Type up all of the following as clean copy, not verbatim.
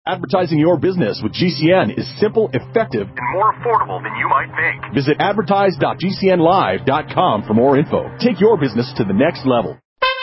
Advertising your business with GCN is simple, effective, and more affordable than you might think. Visit advertise.gcnlive.com for more info. Take your business to the next level.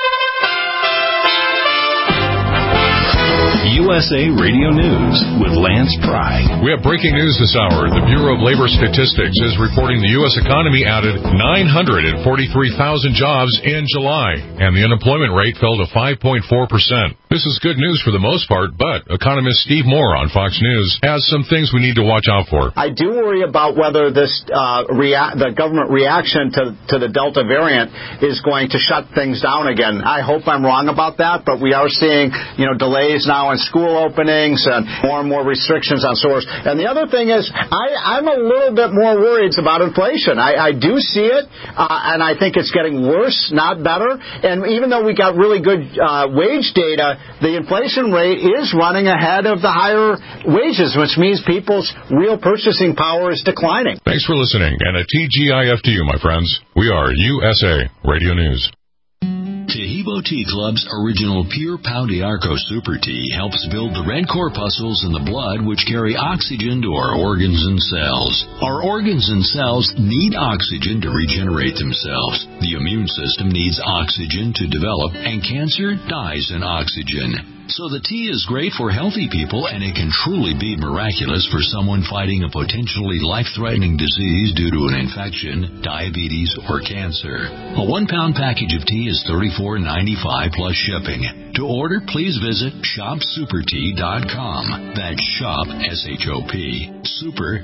USA Radio News with Lance Pry. We have breaking news this hour. The Bureau of Labor Statistics is reporting the U.S. economy added 943,000 jobs in July, and the unemployment rate fell to 5.4%. This is good news for the most part, but economist Steve Moore on Fox News has some things we need to watch out for. I do worry about whether this the government reaction to the Delta variant is going to shut things down again. I hope I'm wrong about that, but we are seeing, delays now in school openings and more restrictions on stores. And the other thing is, I'm a little bit more worried about inflation. I do see it, and I think it's getting worse, not better. And even though we got really good wage data, the inflation rate is running ahead of the higher wages, which means people's real purchasing power is declining. Thanks for listening, and a TGIF to you, my friends. We are USA Radio News. Taheebo Tea Club's original Pure Pau d'Arco Super Tea helps build the red corpuscles in the blood which carry oxygen to our organs and cells. Our organs and cells need oxygen to regenerate themselves. The immune system needs oxygen to develop, and cancer dies in oxygen. So the tea is great for healthy people, and it can truly be miraculous for someone fighting a potentially life-threatening disease due to an infection, diabetes, or cancer. A 1-pound package of tea is $34.95 plus shipping. To order, please visit shopsupertea.com. That's shop, S-H-O-P, super,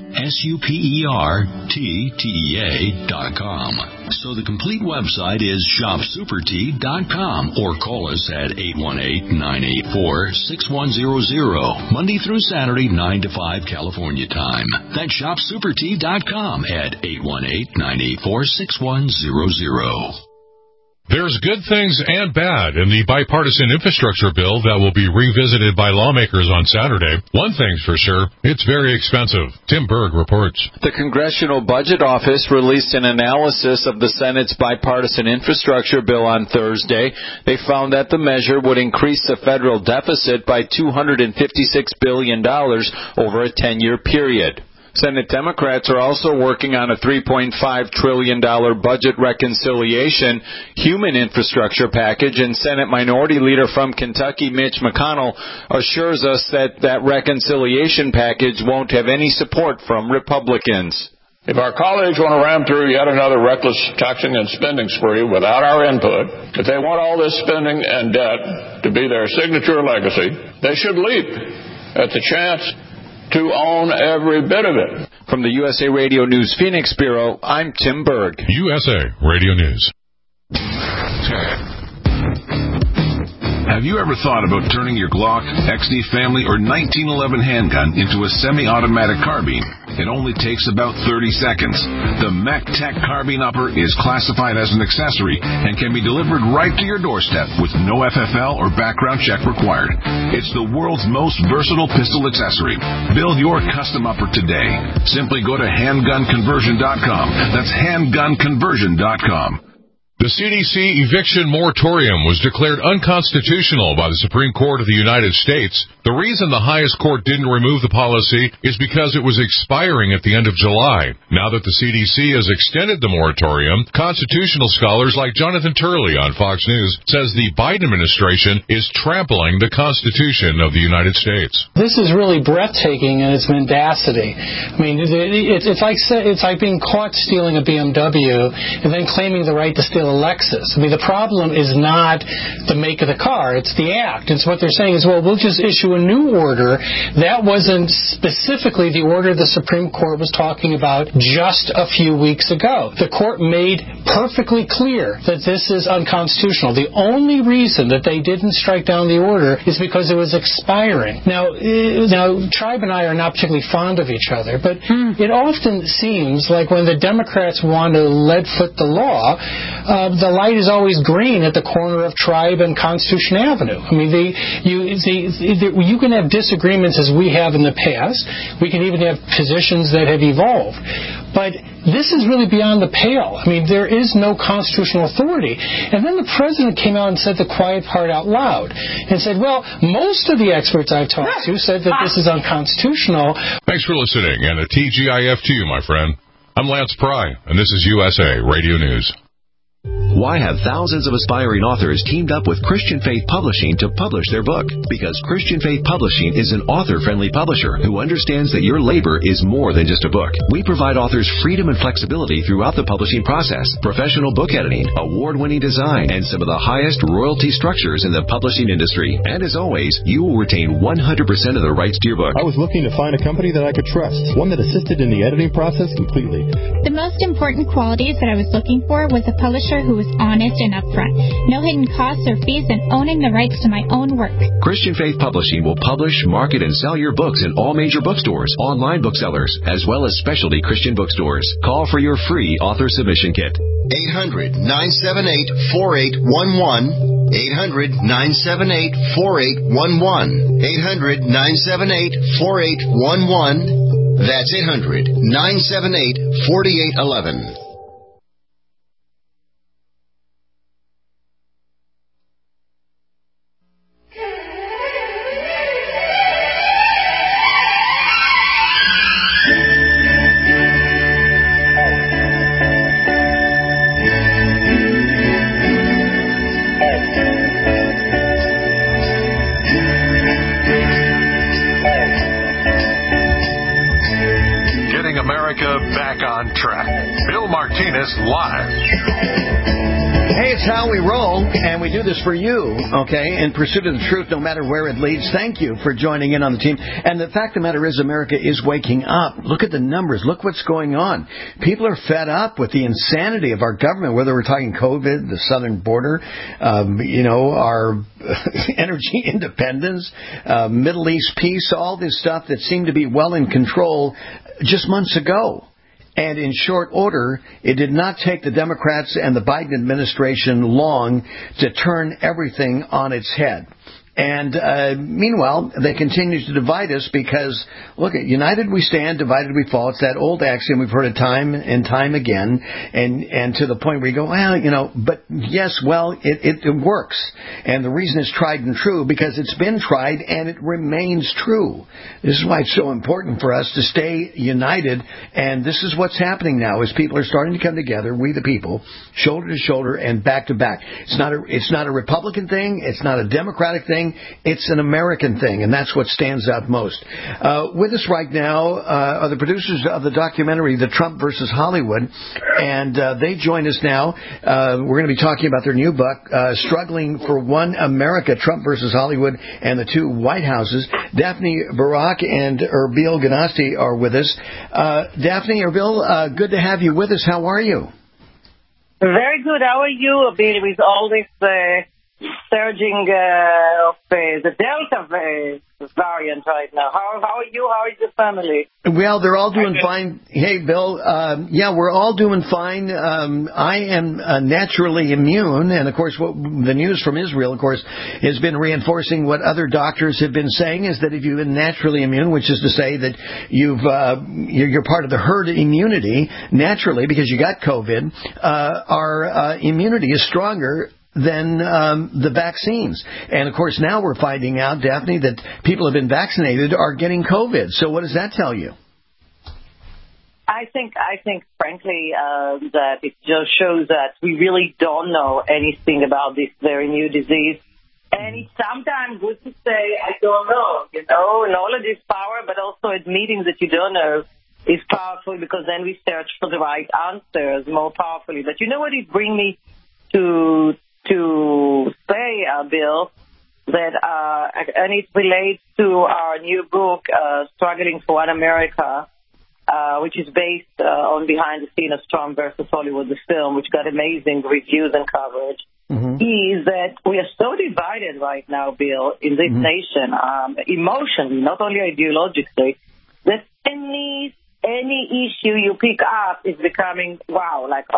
S-U-P-E-R-T-T-E-A.com. So the complete website is shopsupertea.com, or call us at 818-984-6100, Monday through Saturday, 9 to 5 California time. That's shopsupertea.com at 818-984-6100. There's good things and bad in the bipartisan infrastructure bill that will be revisited by lawmakers on Saturday. One thing's for sure, it's very expensive. Tim Berg reports. The Congressional Budget Office released an analysis of the Senate's bipartisan infrastructure bill on Thursday. They found that the measure would increase the federal deficit by $256 billion over a 10-year period. Senate Democrats are also working on a $3.5 trillion budget reconciliation human infrastructure package, and Senate Minority Leader from Kentucky, Mitch McConnell, assures us that that reconciliation package won't have any support from Republicans. If our colleagues want to ram through yet another reckless taxing and spending spree without our input, if they want all this spending and debt to be their signature legacy, they should leap at the chance to own every bit of it. From the USA Radio News Phoenix Bureau, I'm Tim Berg. USA Radio News. Have you ever thought about turning your Glock, XD Family, or 1911 handgun into a semi-automatic carbine? It only takes about 30 seconds. The MechTech Carbine Upper is classified as an accessory and can be delivered right to your doorstep with no FFL or background check required. It's the world's most versatile pistol accessory. Build your custom upper today. Simply go to handgunconversion.com. That's handgunconversion.com. The CDC eviction moratorium was declared unconstitutional by the Supreme Court of the United States. The reason the highest court didn't remove the policy is because it was expiring at the end of July. Now that the CDC has extended the moratorium, constitutional scholars like Jonathan Turley on Fox News says the Biden administration is trampling the Constitution of the United States. This is really breathtaking in its mendacity. I mean, it's like being caught stealing a BMW and then claiming the right to steal a Lexus. I mean, the problem is not the make of the car, it's the act. It's what they're saying is, well, we'll just issue a new order. That wasn't specifically the order the Supreme Court was talking about just a few weeks ago. The court made perfectly clear that this is unconstitutional. The only reason that they didn't strike down the order is because it was expiring. Now, Tribe and I are not particularly fond of each other, but it often seems like when the Democrats want to lead foot the law, the light is always green at the corner of Tribe and Constitution Avenue. I mean, you can have disagreements as we have in the past. We can even have positions that have evolved. But this is really beyond the pale. I mean, there is no constitutional authority. And then the president came out and said the quiet part out loud and said, well, most of the experts I've talked to said that this is unconstitutional. Thanks for listening, and a TGIF to you, my friend. I'm Lance Pry, and this is USA Radio News. Why have thousands of aspiring authors teamed up with Christian Faith Publishing to publish their book? Because Christian Faith Publishing is an author-friendly publisher who understands that your labor is more than just a book. We provide authors freedom and flexibility throughout the publishing process, professional book editing, award-winning design, and some of the highest royalty structures in the publishing industry. And as always, you will retain 100% of the rights to your book. I was looking to find a company that I could trust, one that assisted in the editing process completely. The most important qualities that I was looking for was a publisher who was honest and upfront, no hidden costs or fees, and owning the rights to my own work. Christian Faith Publishing will publish, market, and sell your books in all major bookstores, online booksellers, as well as specialty Christian bookstores. Call for your free author submission kit. 800-978-4811. 800-978-4811. 800-978-4811. That's 800-978-4811. Back on track. Bill Martinez live. Hey, it's how we roll, and we do this for you, okay, in pursuit of the truth, no matter where it leads. Thank you for joining in on the team. And the fact of the matter is, America is waking up. Look at the numbers. Look what's going on. People are fed up with the insanity of our government, whether we're talking COVID, the southern border, our energy independence, Middle East peace, all this stuff that seemed to be well in control just months ago. And in short order, it did not take the Democrats and the Biden administration long to turn everything on its head. And meanwhile, they continue to divide us because, look, united we stand, divided we fall. It's that old axiom we've heard it time and time again, and to the point where you go, well, but yes, well, it works. And the reason it's tried and true, because it's been tried and it remains true. This is why it's so important for us to stay united, and this is what's happening now, is people are starting to come together, we the people, shoulder to shoulder and back to back. It's not a Republican thing, it's not a Democratic thing, it's an American thing, and that's what stands out most. With us right now are the producers of the documentary, The Trump versus Hollywood, and they join us now. We're going to be talking about their new book, Struggling for One America, Trump versus Hollywood and the Two White Houses. Daphne Barak and Erbil Ganasti are with us. Daphne, Erbil, good to have you with us. How are you? Very good. How are you, Erbil, with all this surging of the Delta variant right now? How are you? How is your family? Well, they're all doing fine. Hey, Bill. We're all doing fine. I am naturally immune, and of course, the news from Israel, of course, has been reinforcing what other doctors have been saying, is that if you've been naturally immune, which is to say that you're part of the herd immunity naturally because you got COVID, our immunity is stronger than the vaccines. And, of course, now we're finding out, Daphne, that people who have been vaccinated are getting COVID. So what does that tell you? I think, frankly, that it just shows that we really don't know anything about this very new disease. And it's sometimes good to say, I don't know. Knowledge is power, but also admitting that you don't know is powerful, because then we search for the right answers more powerfully. But you know what it brings me to say, Bill, that and it relates to our new book, Struggling for One America, which is based on behind the scene of Trump versus Hollywood, the film, which got amazing reviews and coverage, is that we are so divided right now, Bill, in this nation, emotionally, not only ideologically, that any issue you pick up is becoming,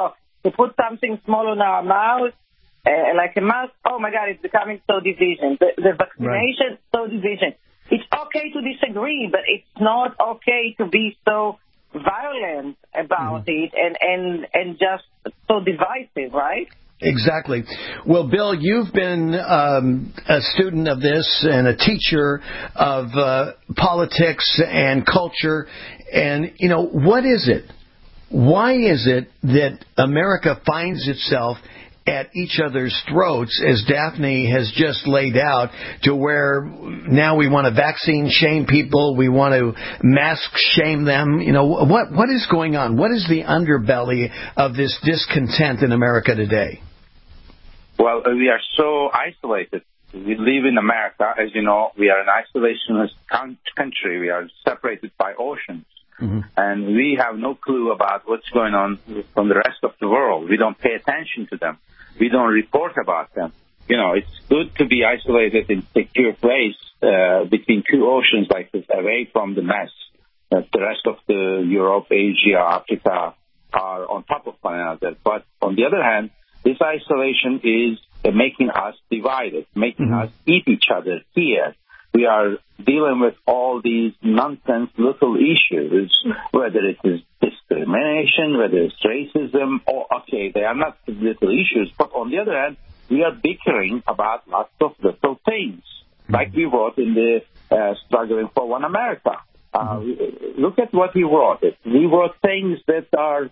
to put something small on our mouth, like a mask, oh my God, it's becoming so division. The vaccination, so division. It's okay to disagree, but it's not okay to be so violent about it and just so divisive, right? Exactly. Well, Bill, you've been a student of this and a teacher of politics and culture. And, you know, what is it? Why is it that America finds itself at each other's throats, as Daphne has just laid out, to where now we want to vaccine shame people, we want to mask shame them? You know, what is going on? What is the underbelly of this discontent in America today? Well, we are so isolated. We live in America. As you know, we are an isolationist country. We are separated by oceans. And we have no clue about what's going on from the rest of the world. We don't pay attention to them. We don't report about them. You know, it's good to be isolated in a secure place between two oceans like this, away from the mess that the rest of the Europe, Asia, Africa are on top of one another. But on the other hand, this isolation is making us divided, making us eat each other here. We are dealing with all these nonsense little issues, whether it is discrimination, whether it's racism, or, okay, they are not little issues, but on the other hand, we are bickering about lots of little things, like we wrote in the Struggling for One America. Look at what we wrote. We wrote things that are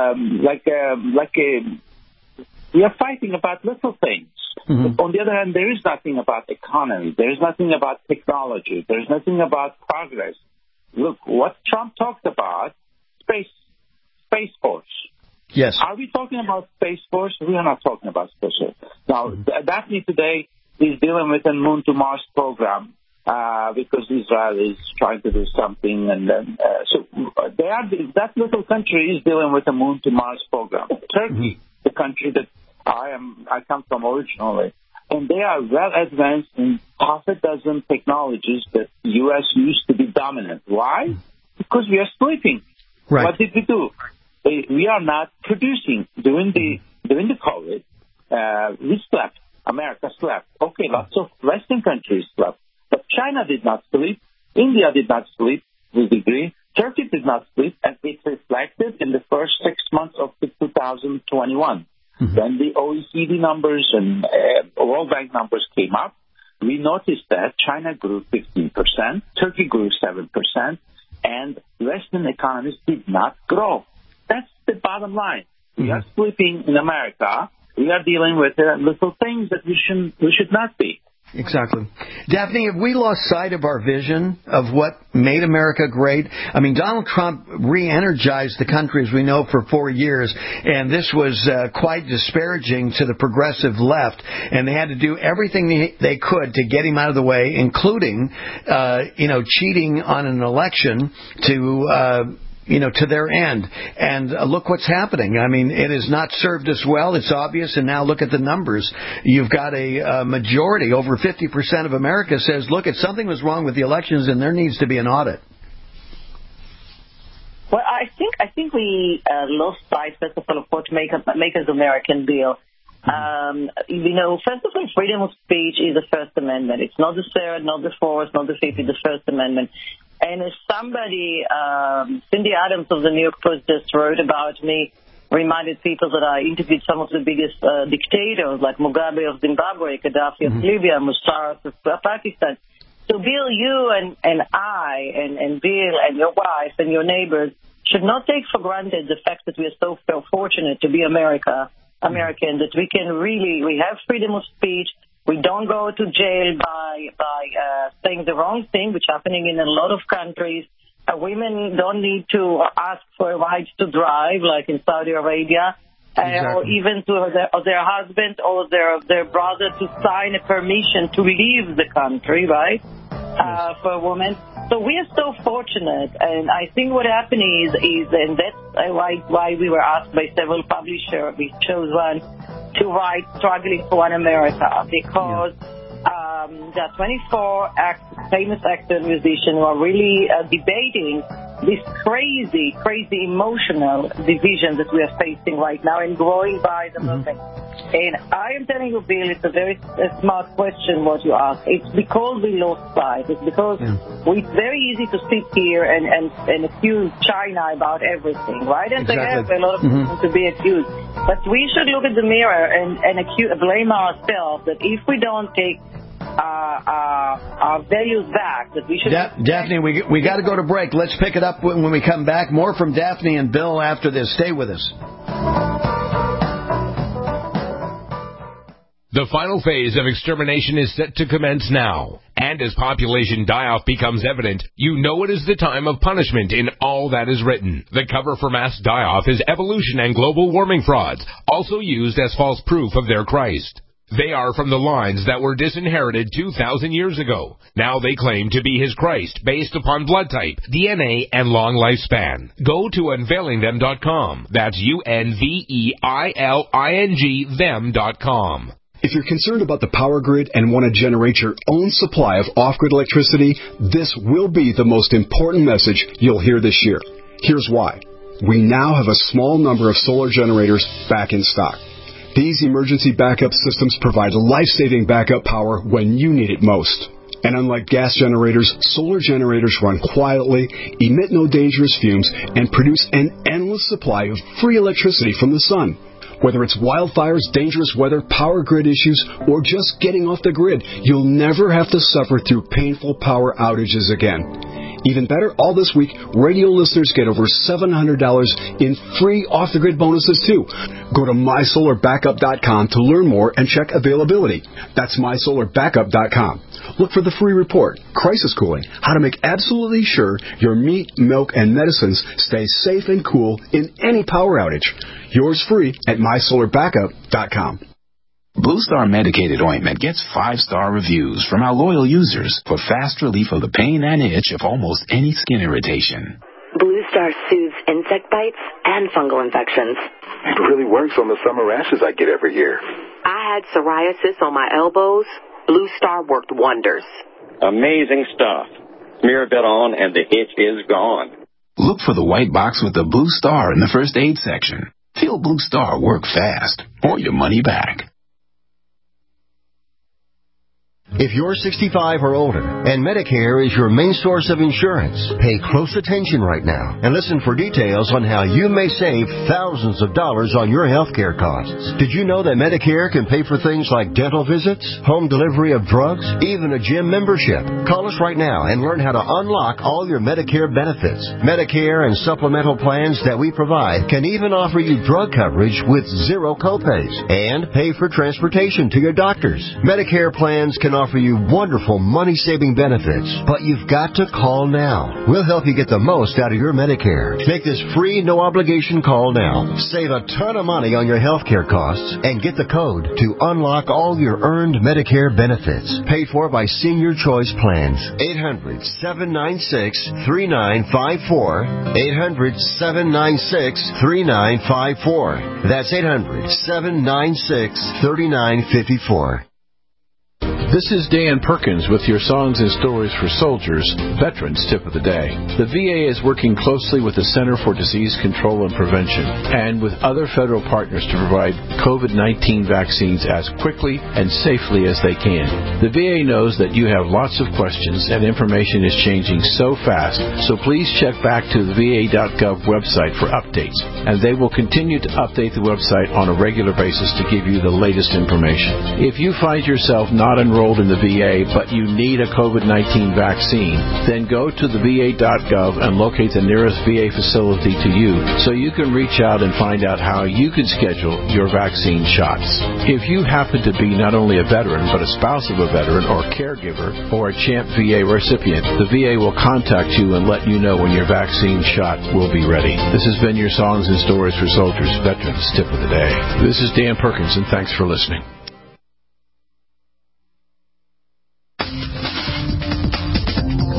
we are fighting about little things. On the other hand, there is nothing about economy. There is nothing about technology. There is nothing about progress. Look, what Trump talked about, Space Force. Yes. Are we talking about Space Force? We are not talking about Space Force. Now, Daphne today is dealing with a Moon to Mars program because Israel is trying to do something. And that little country is dealing with a Moon to Mars program. Turkey, the country that I come from originally, and they are well advanced in half a dozen technologies that the U.S. used to be dominant. Why? Because we are sleeping. Right. What did we do? We are not producing. During the COVID, we slept. America slept. Okay, lots of Western countries slept. But China did not sleep. India did not sleep to a degree. Turkey did not sleep, and it reflected in the first 6 months of 2021. When the OECD numbers and World Bank numbers came up, we noticed that China grew 15%, Turkey grew 7%, and Western economies did not grow. That's the bottom line. We are sleeping in America. We are dealing with little things that we should not be. Exactly. Daphne, have we lost sight of our vision of what made America great? I mean, Donald Trump re-energized the country, as we know, for 4 years, and this was quite disparaging to the progressive left, and they had to do everything they could to get him out of the way, including, cheating on an election to their end. And look what's happening. I mean, it has not served us well. It's obvious. And now look at the numbers. You've got a majority, over 50% of America says, look, if something was wrong with the elections, then there needs to be an audit. Well, I think we lost sight, first of all, of what make us American, Bill. First of all, freedom of speech is the First Amendment. It's not the third, not the fourth, not the fifth, it's the First Amendment. And as somebody, Cindy Adams of the New York Post just wrote about me, reminded people that I interviewed some of the biggest dictators, like Mugabe of Zimbabwe, Gaddafi of Libya, Musharaff of Pakistan. So, Bill, you and I and Bill and your wife and your neighbors should not take for granted the fact that we are so fortunate to be American, that we have freedom of speech. We don't go to jail by saying the wrong thing, which is happening in a lot of countries. Women don't need to ask for a right to drive, like in Saudi Arabia, or even to their husband or their brother to sign a permission to leave the country, right, for a woman. So we are so fortunate, and I think what happened is and that's why we were asked by several publishers, we chose one, to write Struggling for One America, because there are 24 famous actors and musicians who are really debating this crazy emotional division that we are facing right now and growing by the moment. And I am telling you, Bill, it's a very smart question what you ask. It's because we lost sight. It's because it's very easy to sit here and accuse China about everything, right? And they have a lot of reasons to be accused. But we should look at the mirror and blame ourselves that if we don't take our values back, that we should... Daphne, we got to go to break. Let's pick it up when we come back. More from Daphne and Bill after this. Stay with us. The final phase of extermination is set to commence now. And as population die-off becomes evident, you know it is the time of punishment in all that is written. The cover for mass die-off is evolution and global warming frauds, also used as false proof of their Christ. They are from the lines that were disinherited 2,000 years ago. Now they claim to be his Christ based upon blood type, DNA, and long lifespan. Go to unveilingthem.com. That's UNVEILING them.com. If you're concerned about the power grid and want to generate your own supply of off-grid electricity, this will be the most important message you'll hear this year. Here's why. We now have a small number of solar generators back in stock. These emergency backup systems provide life-saving backup power when you need it most. And unlike gas generators, solar generators run quietly, emit no dangerous fumes, and produce an endless supply of free electricity from the sun. Whether it's wildfires, dangerous weather, power grid issues, or just getting off the grid, you'll never have to suffer through painful power outages again. Even better, all this week, radio listeners get over $700 in free off-the-grid bonuses, too. Go to mysolarbackup.com to learn more and check availability. That's mysolarbackup.com. Look for the free report, Crisis Cooling, how to make absolutely sure your meat, milk, and medicines stay safe and cool in any power outage. Yours free at mysolarbackup.com. Blue Star medicated ointment gets 5-star reviews from our loyal users for fast relief of the pain and itch of almost any skin irritation. Blue Star soothes insect bites and fungal infections. It really works on the summer rashes I get every year. I had psoriasis on my elbows. Blue Star worked wonders. Amazing stuff. Smear a bit on and the itch is gone. Look for the white box with the Blue Star in the first aid section. Feel Blue Star work fast or your money back. If you're 65 or older and Medicare is your main source of insurance, pay close attention right now and listen for details on how you may save thousands of dollars on your health care costs. Did you know that Medicare can pay for things like dental visits, home delivery of drugs, even a gym membership? Call us right now and learn how to unlock all your Medicare benefits. Medicare and supplemental plans that we provide can even offer you drug coverage with zero copays and pay for transportation to your doctors. Medicare plans can offer you wonderful money-saving benefits, but you've got to call now. We'll help you get the most out of your Medicare. Make this free, no-obligation call now. Save a ton of money on your health care costs and get the code to unlock all your earned Medicare benefits. Paid for by Senior Choice Plans. 800-796-3954. 800-796-3954. That's 800-796-3954. This is Dan Perkins with your Songs and Stories for Soldiers, Veterans Tip of the Day. The VA is working closely with the Center for Disease Control and Prevention and with other federal partners to provide COVID-19 vaccines as quickly and safely as they can. The VA knows that you have lots of questions and information is changing so fast, so please check back to the VA.gov website for updates, and they will continue to update the website on a regular basis to give you the latest information. If you find yourself not enrolled in the VA, but you need a COVID-19 vaccine, then go to the VA.gov and locate the nearest VA facility to you so you can reach out and find out how you can schedule your vaccine shots. If you happen to be not only a veteran, but a spouse of a veteran or caregiver or a CHAMP VA recipient, the VA will contact you and let you know when your vaccine shot will be ready. This has been your Songs and Stories for Soldiers, Veterans Tip of the Day. This is Dan Perkins, and thanks for listening.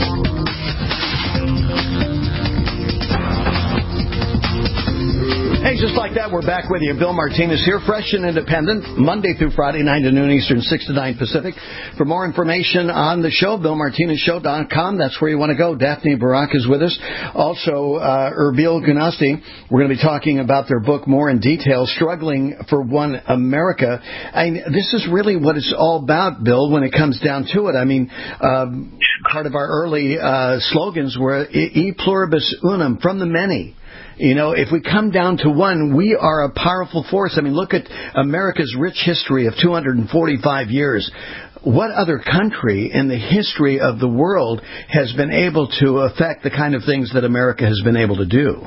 Hey, Okay, just like that, we're back with you. Bill Martinez here, fresh and independent, Monday through Friday, 9 to noon Eastern, 6 to 9 Pacific. For more information on the show, BillMartinezShow.com. That's where you want to go. Daphne Barak is with us. Also, Erbil Gunasti. We're going to be talking about their book more in detail, Struggling for One America. This is really what it's all about, Bill, when it comes down to it. I mean, part of our early slogans were E pluribus unum, from the many. You know, if we come down to one, we are a powerful force. I mean, look at America's rich history of 245 years. What other country in the history of the world has been able to affect the kind of things that America has been able to do?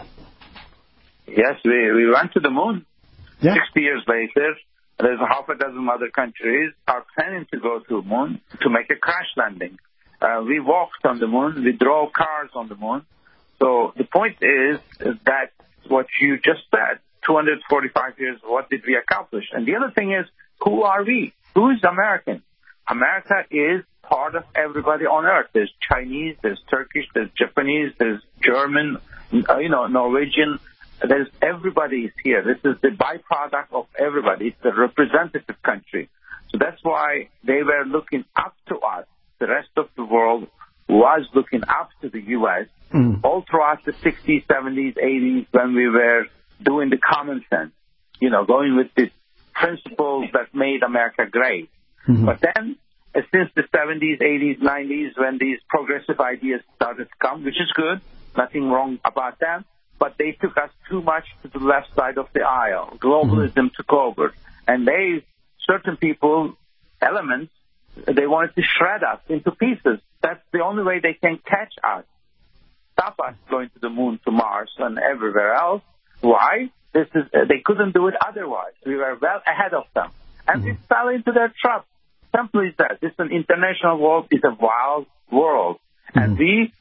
Yes, we went to the moon. Yeah. 60 years later, there's half a dozen other countries are planning to go to the moon to make a crash landing. We walked on the moon. We drove cars on the moon. So the point is that what you just said, 245 years, what did we accomplish? And the other thing is, who are we? Who is American? America is part of everybody on earth. There's Chinese, there's Turkish, there's Japanese, there's German, Norwegian. There's everybody is here. This is the byproduct of everybody. It's a representative country. So that's why they were looking up to us. The rest of the world was looking up to the U.S. All throughout the 60s, 70s, 80s, when we were doing the common sense, going with the principles that made America great. But then, since the 70s, 80s, 90s, when these progressive ideas started to come, which is good, nothing wrong about them, but they took us too much to the left side of the aisle. Globalism took over. And certain people, elements, they wanted to shred us into pieces. That's the only way they can catch us, stop us going to the moon, to Mars, and everywhere else. Why? They couldn't do it otherwise. We were well ahead of them. And we fell into their trap. Simply that. This is an international world. It's a wild world. And we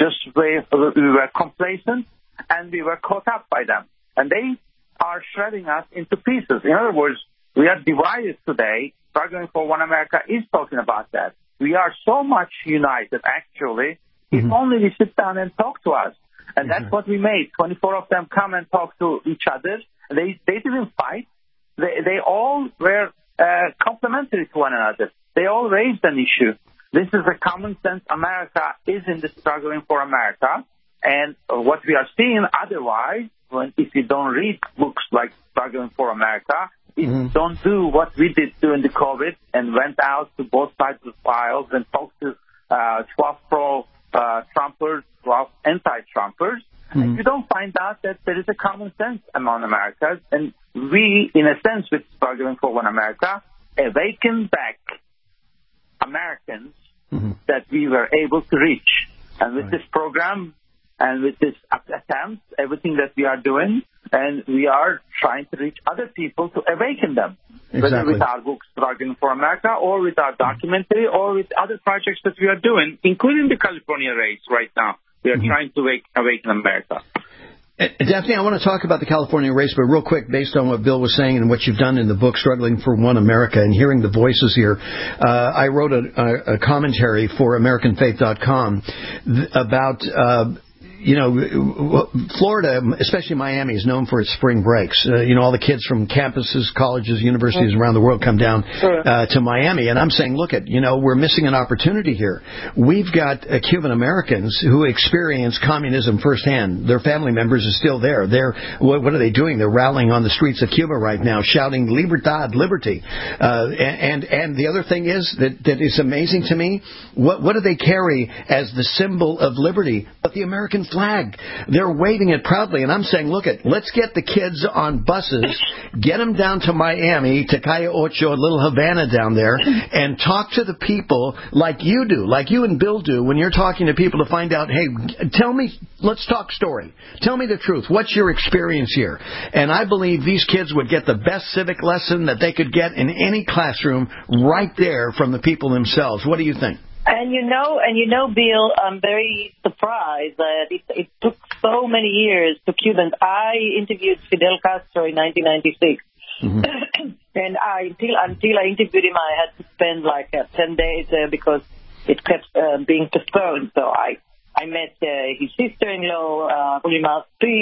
were complacent, and we were caught up by them. And they are shredding us into pieces. In other words, we are divided today. Struggling for One America is talking about that. We are so much united, actually, if only we sit down and talk to us. And that's what we made. 24 of them come and talk to each other. They didn't fight. They all were complementary to one another. They all raised an issue. This is a common sense. America is in the Struggling for America. And what we are seeing otherwise, if you don't read books like Struggling for America, if you don't do what we did during the COVID and went out to both sides of the aisles and talked to 12 pro-Trumpers, 12 anti-Trumpers, and you don't find out that there is a common sense among Americans. And we, in a sense, with Struggling for One America, awaken back Americans that we were able to reach. And with this program and with this attempt, everything that we are doing, and we are trying to reach other people to awaken them, whether with our book, Struggling for America, or with our documentary, or with other projects that we are doing, including the California race right now. We are trying to awaken America. Daphne, I want to talk about the California race, but real quick, based on what Bill was saying and what you've done in the book, Struggling for One America, and hearing the voices here, I wrote a commentary for AmericanFaith.com about Florida, especially Miami, is known for its spring breaks. All the kids from campuses, colleges, universities around the world come down to Miami. And I'm saying, look we're missing an opportunity here. We've got Cuban Americans who experience communism firsthand. Their family members are still there. What are they doing? They're rallying on the streets of Cuba right now, shouting Libertad, liberty. And the other thing is that is amazing to me. What do they carry as the symbol of liberty? But the American flag. They're waving it proudly. And I'm saying, let's get the kids on buses, get them down to Miami, to Calle Ocho, Little Havana down there, and talk to the people like you do, like you and Bill do, when you're talking to people to find out, hey, tell me, let's talk story. Tell me the truth. What's your experience here? And I believe these kids would get the best civic lesson that they could get in any classroom right there from the people themselves. What do you think? And Bill, I'm very surprised that it took so many years to Cubans. I interviewed Fidel Castro in 1996. And until I interviewed him, I had to spend 10 days there because it kept being postponed. So I met his sister-in-law, Julie Martin,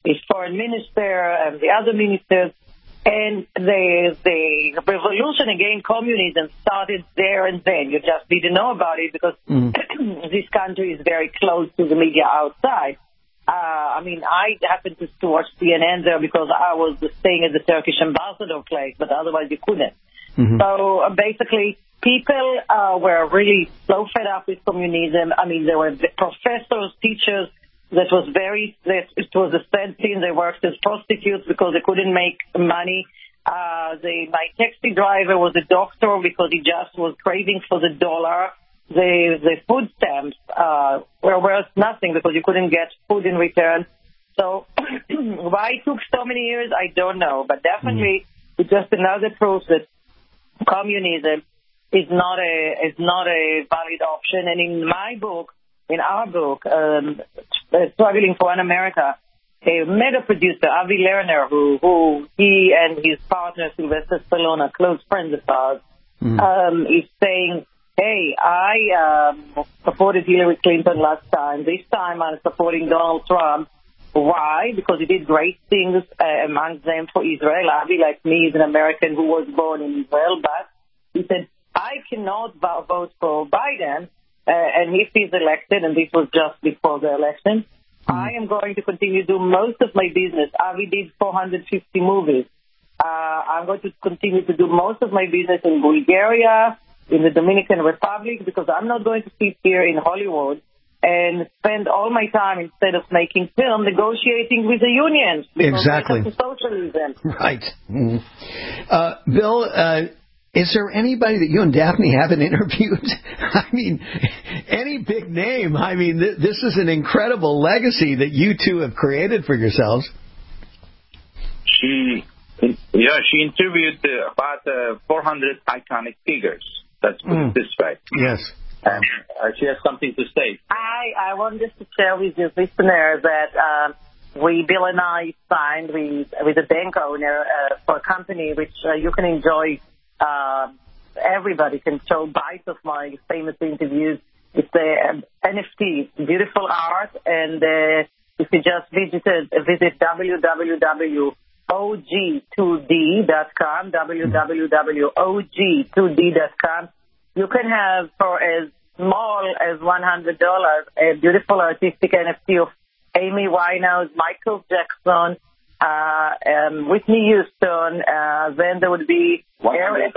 his foreign minister, and the other ministers. And the revolution against communism started there and then. You just didn't know about it because this country is very close to the media outside. I happened to watch CNN there because I was staying at the Turkish ambassador place, but otherwise you couldn't. Mm-hmm. So basically, people were really so fed up with communism. There were professors, teachers. It was a sad scene. They worked as prostitutes because they couldn't make money. My taxi driver was a doctor because he just was craving for the dollar. The food stamps were worth nothing because you couldn't get food in return. So why it took so many years, I don't know. But definitely it's just another proof that communism is not a valid option. And in our book, Struggling for an America, a mega producer, Avi Lerner, who he and his partner Sylvester Stallone are close friends of ours, is saying, hey, I supported Hillary Clinton last time. This time I'm supporting Donald Trump. Why? Because he did great things, among them for Israel. Avi, like me, is an American who was born in Israel, but he said, I cannot vote for Biden. And if he's elected, and this was just before the election, I am going to continue to do most of my business. Avi did 450 movies. I'm going to continue to do most of my business in Bulgaria, in the Dominican Republic, because I'm not going to sit here in Hollywood and spend all my time, instead of making film, negotiating with the unions. Exactly. Socialism. Right. Bill, is there anybody that you and Daphne haven't interviewed? Any big name. This is an incredible legacy that you two have created for yourselves. She interviewed about 400 iconic figures. Let's put it this way. Yes. She has something to say. I wanted to share with your listeners that Bill and I signed with a bank owner for a company which you can enjoy. Everybody can show bites of my famous interviews. It's NFT, beautiful art, and if you just visit www.og2d.com, www.og2d.com, you can have for as small as $100 a beautiful artistic NFT of Amy Winehouse, Michael Jackson, Whitney Houston, then there would be 100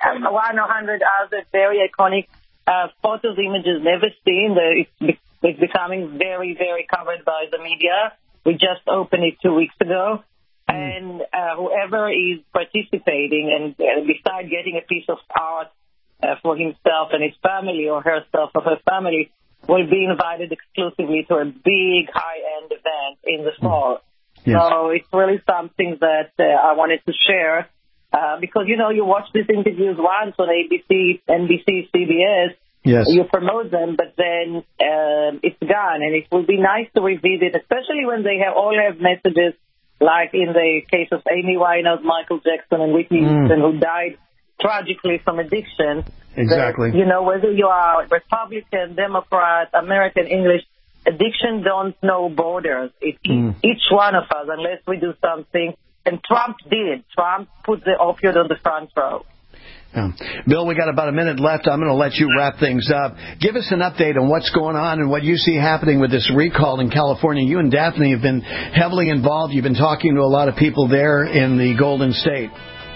other very iconic photos, images never seen. It's becoming very, very covered by the media. We just opened it 2 weeks ago. And whoever is participating, and besides getting a piece of art for himself and his family, or herself or her family, will be invited exclusively to a big high-end event in the fall. Yes. So it's really something that I wanted to share because, you watch these interviews once on ABC, NBC, CBS. Yes. You promote them, but then it's gone. And it would be nice to revisit, especially when they all have messages, like in the case of Amy Winehouse, Michael Jackson, and Whitney Houston, who died tragically from addiction. Exactly. That, whether you are Republican, Democrat, American, English, addiction don't know borders. It's each one of us, unless we do something. And Trump did. Trump put the opioid on the front row. Bill, we got about a minute left. I'm going to let you wrap things up. Give us an update on what's going on and what you see happening with this recall in California. You and Daphne have been heavily involved. You've been talking to a lot of people there in the Golden State.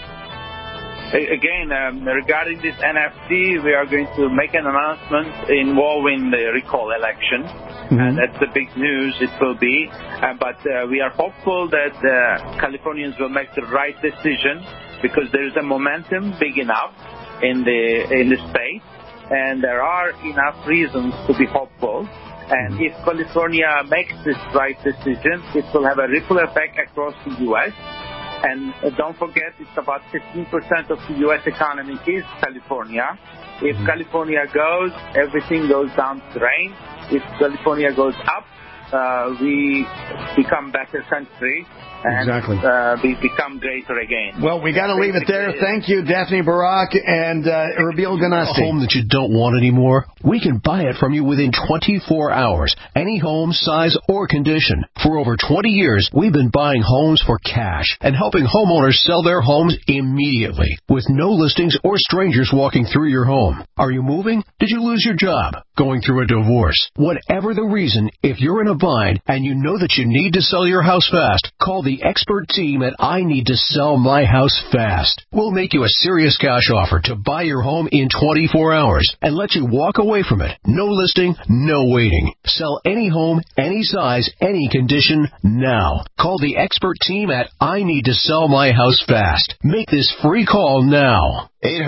Again, regarding this NFT, we are going to make an announcement involving the recall election. And that's the big news it will be. But we are hopeful that Californians will make the right decision, because there is a momentum big enough in the state, and there are enough reasons to be hopeful. And if California makes this right decision, it will have a ripple effect across the U.S. And don't forget, it's about 15% of the U.S. economy is California. If California goes, everything goes down the drain. If California goes up, we become better country and we become greater again. Well, we got to leave it there. Thank you, Daphne Barak and Erbil Ganasti. A home that you don't want anymore? We can buy it from you within 24 hours. Any home, size, or condition. For over 20 years, we've been buying homes for cash and helping homeowners sell their homes immediately with no listings or strangers walking through your home. Are you moving? Did you lose your job? Going through a divorce? Whatever the reason, if you're in a bind and you know that you need to sell your house fast, call the expert team at I Need to Sell My House Fast. We'll make you a serious cash offer to buy your home in 24 hours and let you walk away from it. No listing, no waiting. Sell any home, any size, any condition now. Call the expert team at I Need to Sell My House Fast. Make this free call now.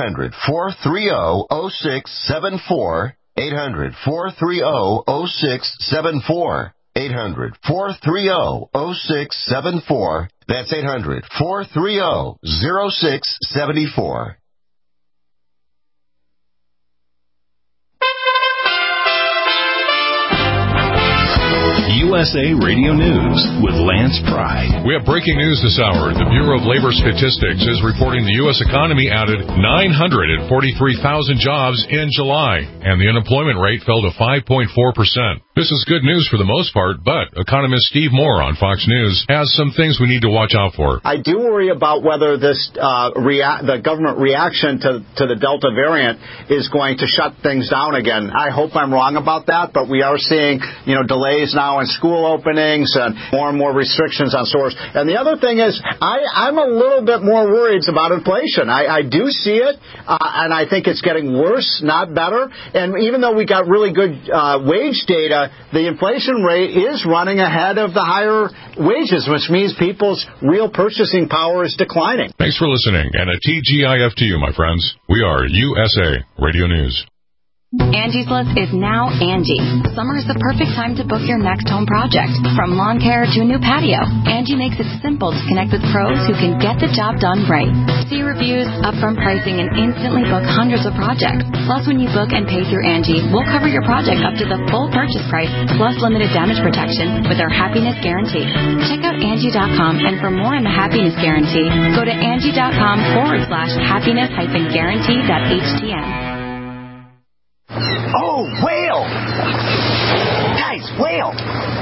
800-430-0674. 800-430-0674. 800-430-0674. That's 800-430-0674. USA Radio News with Lance Pride. We have breaking news this hour. The Bureau of Labor Statistics is reporting the U.S. economy added 943,000 jobs in July, and the unemployment rate fell to 5.4%. This is good news for the most part, but economist Steve Moore on Fox News has some things we need to watch out for. I do worry about whether this the government reaction to the Delta variant is going to shut things down again. I hope I'm wrong about that, but we are seeing, delays now in school openings and more restrictions on stores. And the other thing is, I'm a little bit more worried about inflation. I do see it, and I think it's getting worse, not better. And even though we got really good wage data, the inflation rate is running ahead of the higher wages, which means people's real purchasing power is declining. Thanks for listening, and a TGIF to you, my friends. We are USA Radio News. Angie's List is now Angie. Summer is the perfect time to book your next home project. From lawn care to a new patio, Angie makes it simple to connect with pros who can get the job done right. See reviews, upfront pricing, and instantly book hundreds of projects. Plus, when you book and pay through Angie, we'll cover your project up to the full purchase price, plus limited damage protection with our Happiness Guarantee. Check out Angie.com, and for more on the Happiness Guarantee, go to Angie.com/happiness-guarantee.htm. Oh, whale! Guys, whale!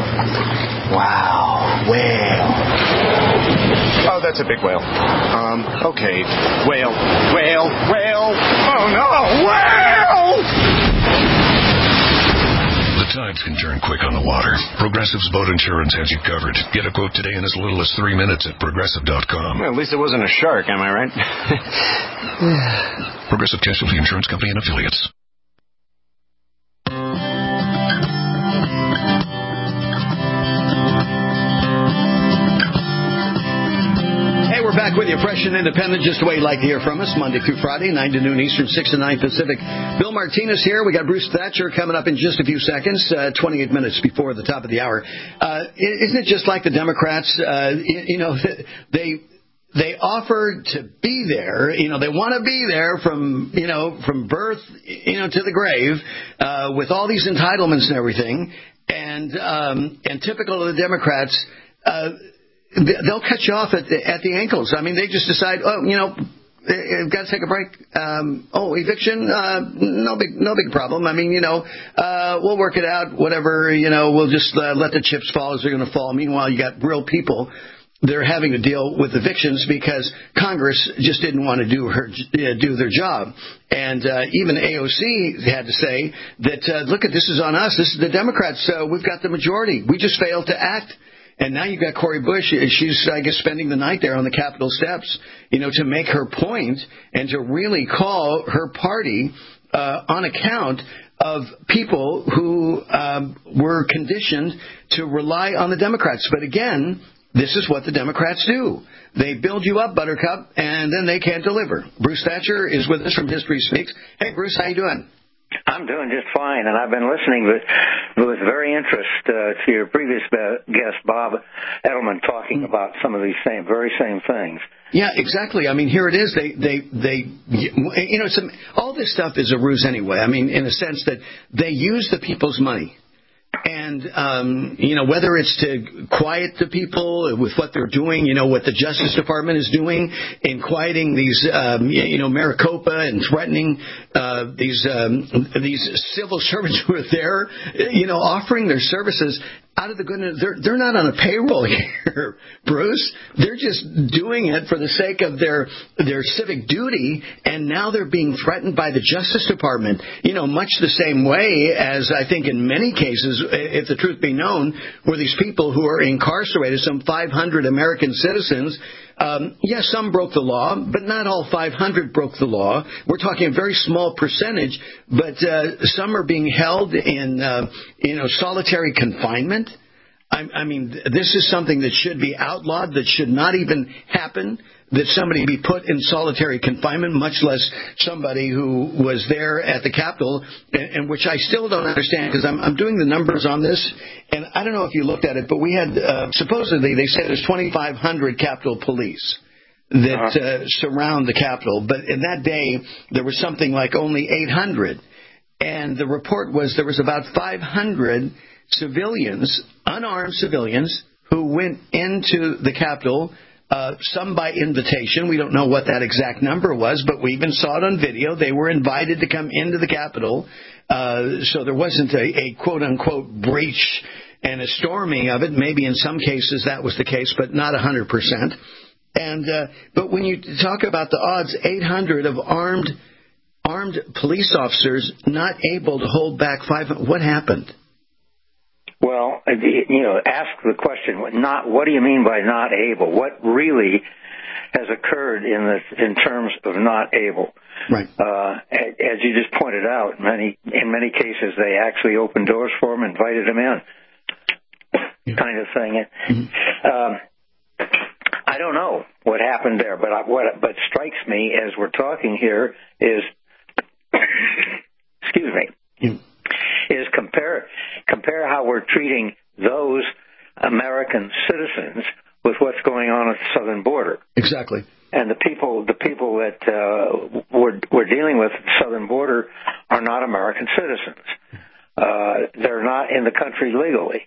Wow, whale. Oh, that's a big whale. Okay. Whale. Oh, no, whale! The tides can turn quick on the water. Progressive's boat insurance has you covered. Get a quote today in as little as 3 minutes at Progressive.com. Well, at least it wasn't a shark, am I right? Progressive Casualty Insurance Company and Affiliates. We're back with you, fresh and independent, just the way you like to hear from us, Monday through Friday, 9 to noon Eastern, 6 to 9 Pacific. Bill Martinez here. We got Bruce Thatcher coming up in just a few seconds, 28 minutes before the top of the hour. Isn't it just like the Democrats? They offer to be there. They want to be there from birth, to the grave, with all these entitlements and everything. And typical of the Democrats, they'll cut you off at the ankles. I mean, they just decide, I've got to take a break. Eviction? No big problem. I mean, we'll work it out. Whatever, we'll just let the chips fall as they're going to fall. Meanwhile, you got real people. They're having to deal with evictions because Congress just didn't want to do their job. And even AOC had to say that, look, this is on us. This is the Democrats. We've got the majority. We just failed to act. And now you've got Cori Bush. She's, I guess, spending the night there on the Capitol steps, to make her point and to really call her party on account of people who were conditioned to rely on the Democrats. But again, this is what the Democrats do. They build you up, Buttercup, and then they can't deliver. Bruce Thatcher is with us from History Speaks. Hey, Bruce, how you doing? I'm doing just fine, and I've been listening with very interest to your previous guest, Bob Edelman, talking about some of these very same things. Yeah, exactly. I mean, here it is. All this stuff is a ruse anyway. I mean, in a sense that they use the people's money. And, whether it's to quiet the people with what they're doing, what the Justice Department is doing in quieting these, Maricopa and threatening these civil servants who are there, offering their services out of the goodness. They're not on a payroll here, Bruce. They're just doing it for the sake of their civic duty, and now they're being threatened by the Justice Department, much the same way as I think in many cases, if the truth be known, were these people who are incarcerated, some 500 American citizens. Yes, some broke the law, but not all 500 broke the law. We're talking a very small percentage, but some are being held in, solitary confinement. I mean, this is something that should be outlawed, that should not even happen, that somebody be put in solitary confinement, much less somebody who was there at the Capitol, and which I still don't understand, because I'm doing the numbers on this, and I don't know if you looked at it, but we had, supposedly, they say there's 2,500 Capitol police that surround the Capitol, but in that day, there was something like only 800, and the report was there was about 500 civilians, unarmed civilians, who went into the Capitol, some by invitation. We don't know what that exact number was, but we even saw it on video. They were invited to come into the Capitol, so there wasn't a quote-unquote breach and a storming of it. Maybe in some cases that was the case, but not 100%. And but when you talk about the odds, 800 of armed police officers not able to hold back 500, what happened? Well, ask the question. What do you mean by not able? What really has occurred in terms of not able? Right. As you just pointed out, in many cases they actually opened doors for them, invited them in, kind of thing. Mm-hmm. I don't know what happened there, but what strikes me as we're talking here is, excuse me. Is compare how we're treating those American citizens with what's going on at the southern border. Exactly. And the people that we're dealing with at the southern border are not American citizens. They're not in the country legally.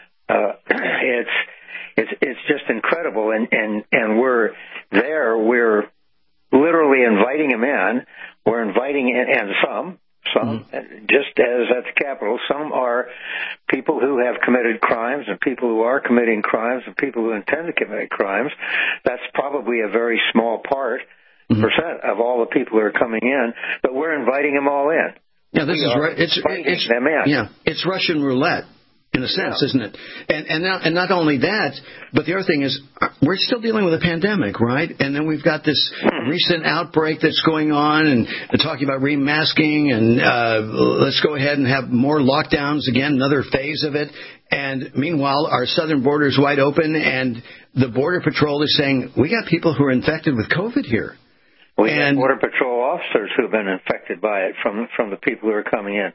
It's just incredible, and we're there. We're literally inviting them in. We're inviting in, and some, just as at the Capitol, some are people who have committed crimes and people who are committing crimes and people who intend to commit crimes. That's probably a very small percent of all the people who are coming in, but we're inviting them all in. Yeah, this is right. It's them in. Yeah, it's Russian roulette. In a sense, isn't it? And not only that, but the other thing is we're still dealing with a pandemic, right? And then we've got this recent outbreak that's going on, and talking about remasking, and let's go ahead and have more lockdowns again, another phase of it. And meanwhile, our southern border is wide open, and the Border Patrol is saying, we got people who are infected with COVID here. We have Border Patrol officers who have been infected by it from the people who are coming in.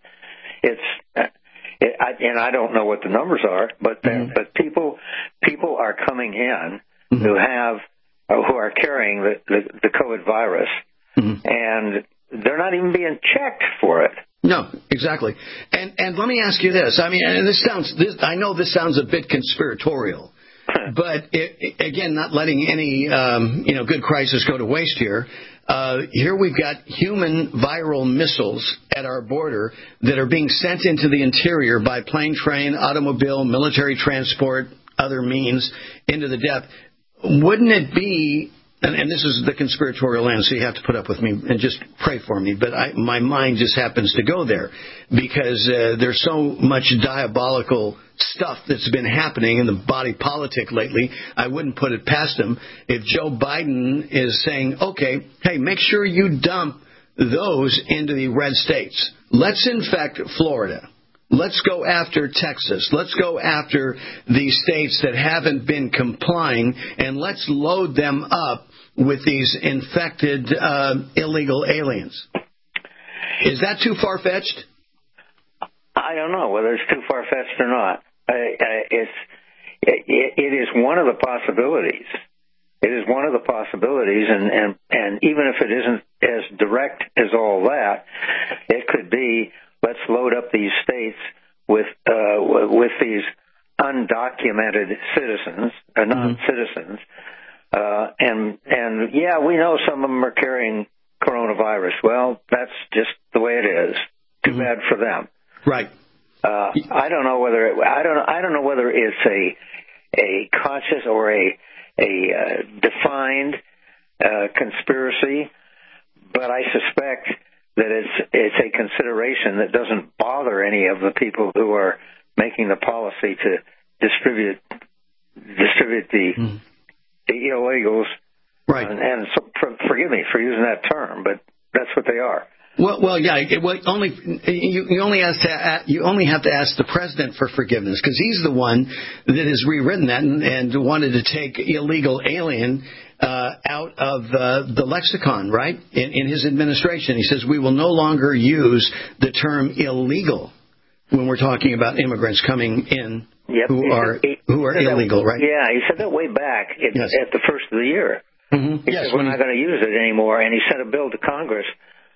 And I don't know what the numbers are, but people are coming in who are carrying the COVID virus, and they're not even being checked for it. No, exactly. And let me ask you this. I mean, and I know this sounds a bit conspiratorial, but again, not letting any good crisis go to waste here. Here we've got human viral missiles at our border that are being sent into the interior by plane, train, automobile, military transport, other means into the depth. Wouldn't it be, and this is the conspiratorial end, so you have to put up with me and just pray for me, but my mind just happens to go there because there's so much diabolical stuff that's been happening in the body politic lately. I wouldn't put it past him. If Joe Biden is saying, okay, hey, make sure you dump those into the red states. Let's infect Florida. Let's go after Texas. Let's go after the states that haven't been complying, and let's load them up with these infected illegal aliens. Is that too far-fetched? I don't know whether it's too far-fetched or not. It is one of the possibilities. It is one of the possibilities, and even if it isn't as direct as all that, it could be, let's load up these states with these undocumented citizens, non-citizens, and yeah, we know some of them are carrying coronavirus. Well, that's just the way it is. Too bad for them. Right. I don't know whether it's a conscious or a defined conspiracy, but I suspect that it's a consideration that doesn't bother any of the people who are making the policy to distribute the illegals. Right. And so, forgive me for using that term, but that's what they are. Well, yeah. You only have to ask the president for forgiveness, because he's the one that has rewritten that and wanted to take illegal alien out of the lexicon, right? In his administration, he says we will no longer use the term illegal when we're talking about immigrants coming in who are illegal, right? Yeah, he said that way back at the first of the year. Mm-hmm. He said we're not going to use it anymore, and he sent a bill to Congress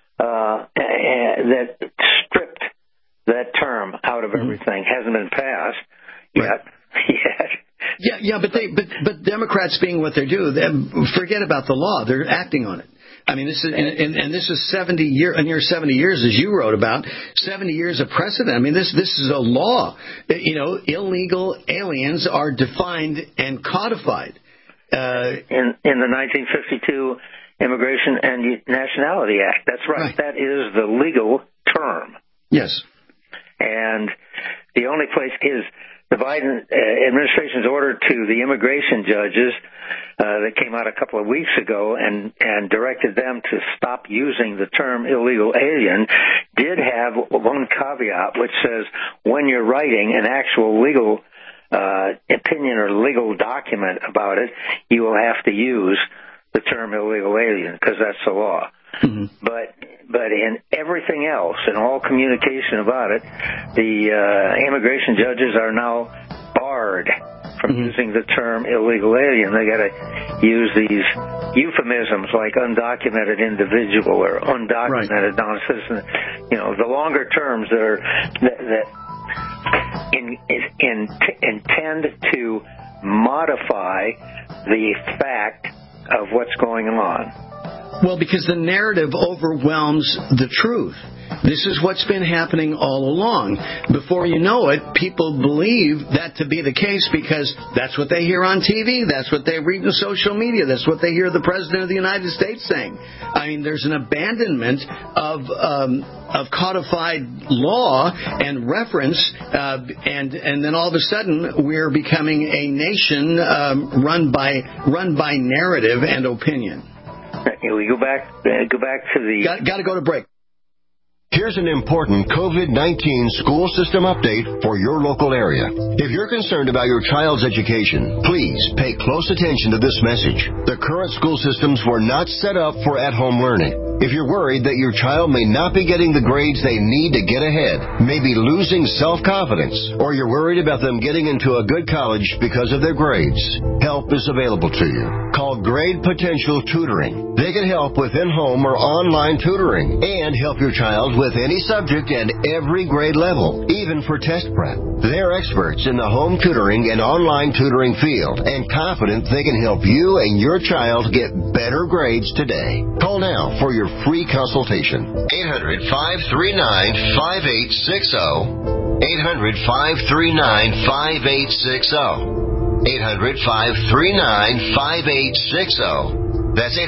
that stripped that term out of everything. Hasn't been passed yet. Yeah, but Democrats, being what they do, forget about the law. They're acting on it. I mean, this is and this is 70 years, as you wrote about, 70 years of precedent. I mean, this is a law. Illegal aliens are defined and codified in the 1952 Immigration and Nationality Act. That's right. That is the legal term. Yes. And the only place is the Biden administration's order to the immigration judges that came out a couple of weeks ago and directed them to stop using the term illegal alien did have one caveat, which says when you're writing an actual legal opinion or legal document about it, you will have to use the term illegal alien, because that's the law. Mm-hmm. But in everything else, in all communication about it, the immigration judges are now barred from using the term illegal alien. They got to use these euphemisms like undocumented individual or undocumented non-citizen. The longer terms that intend to modify the fact of what's going on. Well, because the narrative overwhelms the truth. This is what's been happening all along. Before you know it, people believe that to be the case because that's what they hear on TV, that's what they read in social media, that's what they hear the President of the United States saying. I mean, there's an abandonment of codified law and reference, and then all of a sudden we're becoming a nation run by narrative and opinion. We go back to the... Got to go to break. Here's an important COVID-19 school system update for your local area. If you're concerned about your child's education, please pay close attention to this message. The current school systems were not set up for at-home learning. If you're worried that your child may not be getting the grades they need to get ahead, maybe losing self-confidence, or you're worried about them getting into a good college because of their grades, help is available to you. Call Grade Potential Tutoring. They can help with in-home or online tutoring and help your child with any subject and every grade level, even for test prep. They're experts in the home tutoring and online tutoring field and confident they can help you and your child get better grades today. Call now for your free consultation. 800-539-5860. 800-539-5860. 800-539-5860. That's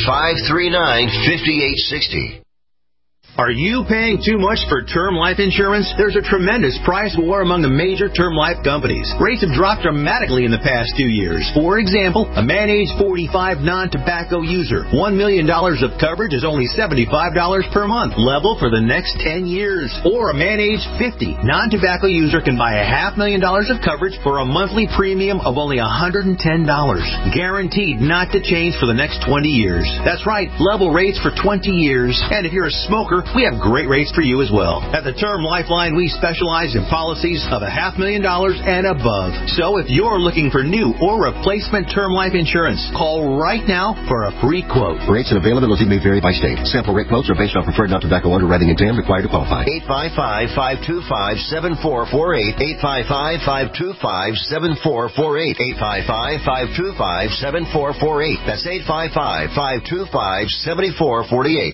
800-539-5860. Are you paying too much for term life insurance? There's a tremendous price war among the major term life companies. Rates have dropped dramatically in the past 2 years. For example, a man age 45 non-tobacco user, $1 million of coverage is only $75 per month, level for the next 10 years. Or a man age 50 non-tobacco user can buy $500,000 of coverage for a monthly premium of only $110, guaranteed not to change for the next 20 years. That's right, level rates for 20 years. And if you're a smoker, we have great rates for you as well. At the Term Lifeline, we specialize in policies of $500,000 and above. So if you're looking for new or replacement term life insurance, call right now for a free quote. Rates and availability may vary by state. Sample rate quotes are based on preferred non-tobacco underwriting exam required to qualify. 855-525-7448. 855-525-7448. 855-525-7448. That's 855-525-7448.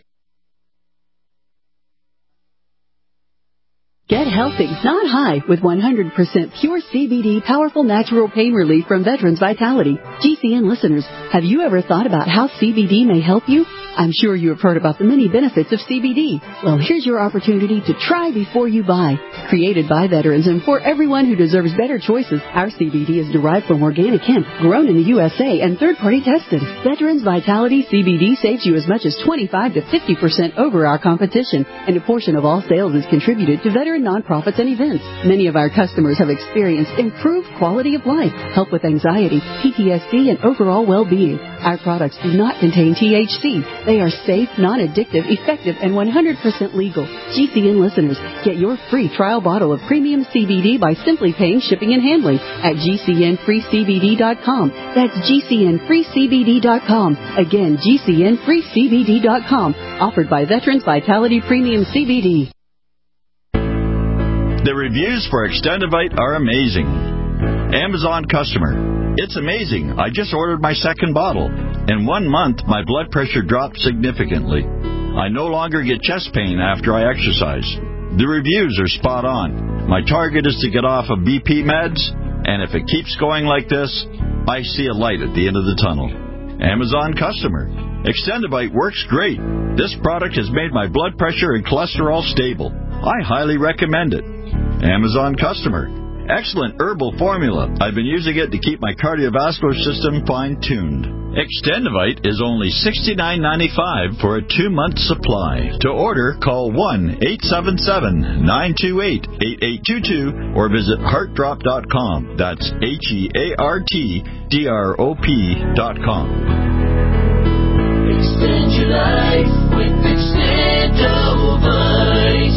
Get healthy, not high, with 100% pure CBD powerful natural pain relief from Veterans Vitality. GCN listeners, have you ever thought about how CBD may help you? I'm sure you have heard about the many benefits of CBD. Well, here's your opportunity to try before you buy. Created by veterans and for everyone who deserves better choices, our CBD is derived from organic hemp, grown in the USA, and third-party tested. Veterans Vitality CBD saves you as much as 25 to 50% over our competition, and a portion of all sales is contributed to veteran nonprofits and events. Many of our customers have experienced improved quality of life, help with anxiety, PTSD, and overall well-being. Our products do not contain THC. They are safe, non-addictive, effective, and 100% legal. GCN listeners, get your free trial bottle of premium CBD by simply paying shipping and handling at GCNFreeCBD.com. That's GCNFreeCBD.com. Again, GCNFreeCBD.com. Offered by Veterans Vitality Premium CBD. The reviews for Extendivite are amazing. Amazon customer. It's amazing. I just ordered my second bottle. In 1 month, my blood pressure dropped significantly. I no longer get chest pain after I exercise. The reviews are spot on. My target is to get off of BP meds, and if it keeps going like this, I see a light at the end of the tunnel. Amazon customer. Extendivite works great. This product has made my blood pressure and cholesterol stable. I highly recommend it. Amazon customer. Excellent herbal formula. I've been using it to keep my cardiovascular system fine-tuned. Extendivite is only $69.95 for a 2-month supply. To order, call 1-877-928-8822 or visit heartdrop.com. That's HEARTDROP.com. Extend your life with Extendivite.